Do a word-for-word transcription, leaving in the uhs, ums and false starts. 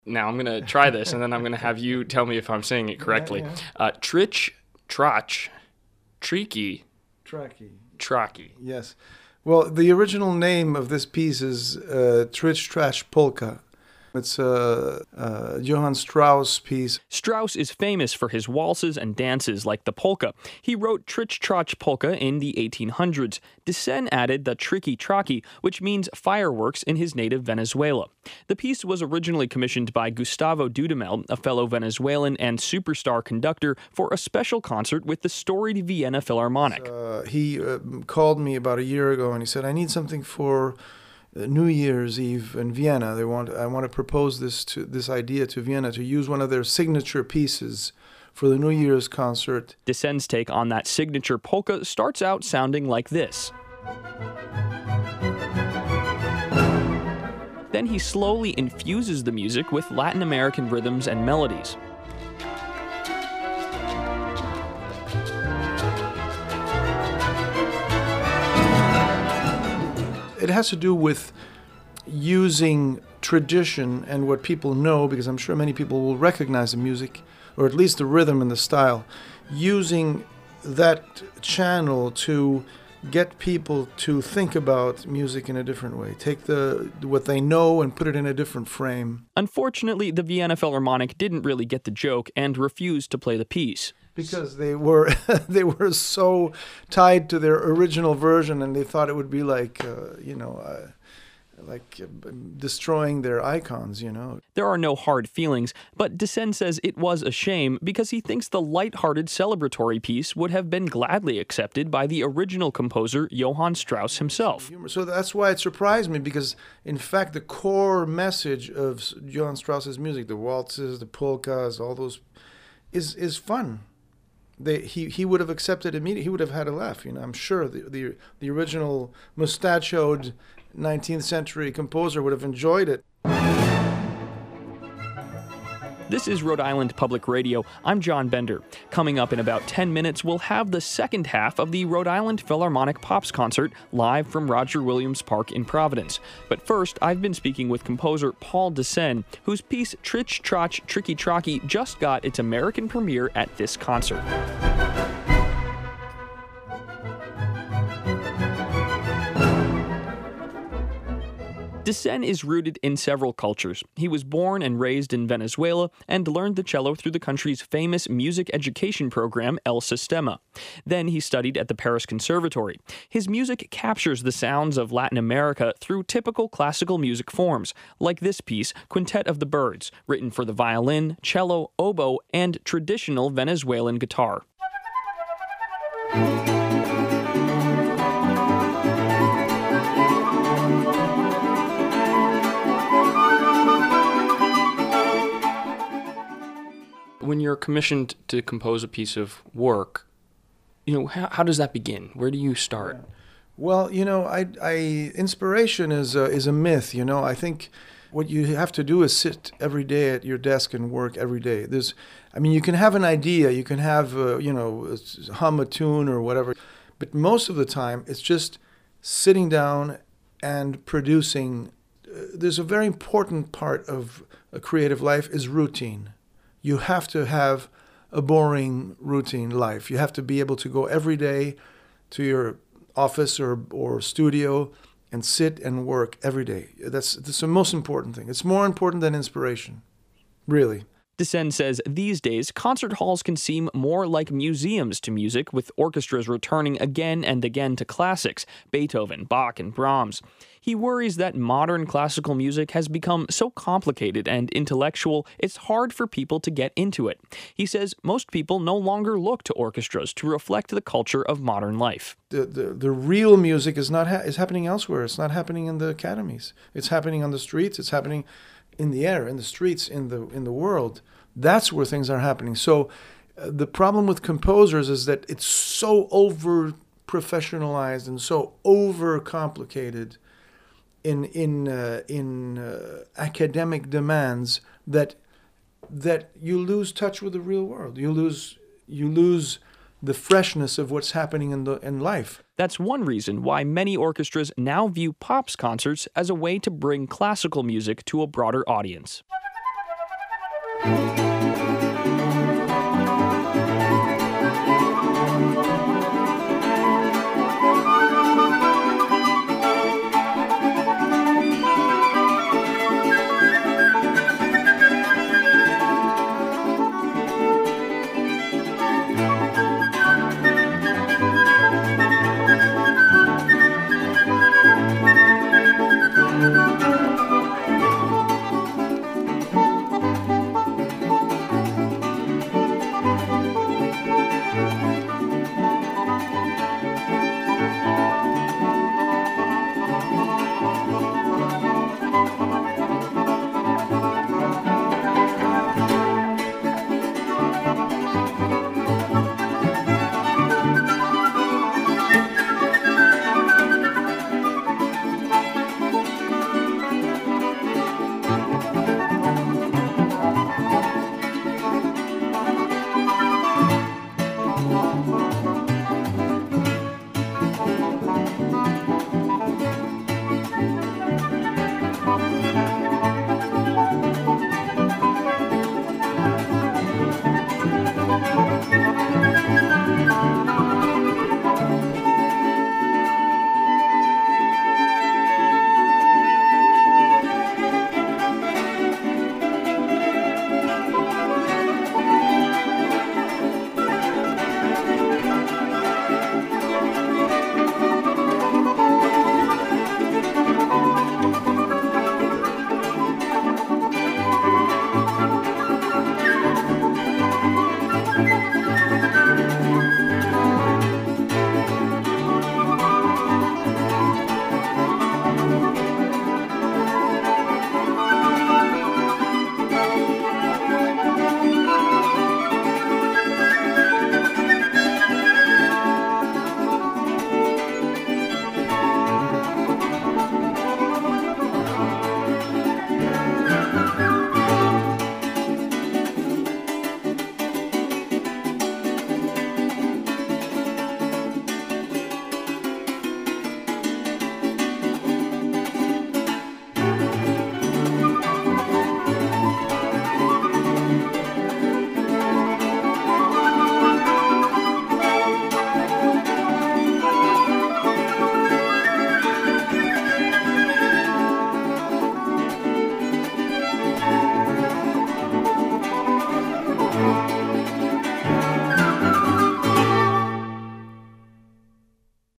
Now I'm going to try this, and then I'm going to have you tell me if I'm saying it correctly. Yeah, Uh, Trich, Trach, Treaky, Tracky. Tracky. Yes. Well, the original name of this piece is uh, Trich Trash Polka. It's a, a Johann Strauss piece. Strauss is famous for his waltzes and dances like the polka. He wrote Trich Trach Polka in the eighteen hundreds. Dessen added the Tricky Tracky, which means fireworks in his native Venezuela. The piece was originally commissioned by Gustavo Dudamel, a fellow Venezuelan and superstar conductor, for a special concert with the storied Vienna Philharmonic. Uh, he uh, called me about a year ago and he said, I need something for New Year's Eve in Vienna. They want I want to propose this to this idea to Vienna to use one of their signature pieces for the New Year's concert. Dessen's take on that signature polka starts out sounding like this. Then he slowly infuses the music with Latin American rhythms and melodies. It has to do with using tradition and what people know, because I'm sure many people will recognize the music, or at least the rhythm and the style, using that channel to get people to think about music in a different way. Take the what they know and put it in a different frame. Unfortunately, the Vienna Philharmonic didn't really get the joke and refused to play the piece. Because they were they were so tied to their original version, and they thought it would be like uh, you know uh, like uh, destroying their icons. You know. There are no hard feelings, but Dessen says it was a shame because he thinks the light-hearted celebratory piece would have been gladly accepted by the original composer Johann Strauss himself. So that's why it surprised me, because in fact the core message of Johann Strauss's music, the waltzes, the polkas, all those, is is fun. They, he he would have accepted immediately. He would have had a laugh. You know, I'm sure the the, the original mustachioed nineteenth century composer would have enjoyed it. This is Rhode Island Public Radio. I'm John Bender. Coming up in about ten minutes, we'll have the second half of the Rhode Island Philharmonic Pops concert live from Roger Williams Park in Providence. But first, I've been speaking with composer Paul Dessen, whose piece Trich Trach Tricky Tracky just got its American premiere at this concert. Dessen is rooted in several cultures. He was born and raised in Venezuela and learned the cello through the country's famous music education program, El Sistema. Then he studied at the Paris Conservatory. His music captures the sounds of Latin America through typical classical music forms, like this piece, Quintet of the Birds, written for the violin, cello, oboe, and traditional Venezuelan guitar. When you're commissioned to compose a piece of work, you know, how, how does that begin? Where do you start? Yeah. Well, you know, I, I inspiration is a, is a myth. You know, I think what you have to do is sit every day at your desk and work every day. There's, I mean, you can have an idea, you can have, uh, you know, hum a tune or whatever, but most of the time it's just sitting down and producing. Uh, there's a very important part of a creative life is routine. You have to have a boring routine life. You have to be able to go every day to your office or, or studio and sit and work every day. That's, that's the most important thing. It's more important than inspiration, really. Dessen says these days, concert halls can seem more like museums to music, with orchestras returning again and again to classics, Beethoven, Bach, and Brahms. He worries that modern classical music has become so complicated and intellectual, it's hard for people to get into it. He says most people no longer look to orchestras to reflect the culture of modern life. The the, the real music is not ha- is happening elsewhere. It's not happening in the academies. It's happening on the streets. It's happening in the air, in the streets, in the in the world. That's where things are happening. So uh, the problem with composers is that it's so over professionalized and so over complicated in in uh, in uh, academic demands that that you lose touch with the real world. You lose you lose the freshness of what's happening in the in life. That's one reason why many orchestras now view Pops concerts as a way to bring classical music to a broader audience. you.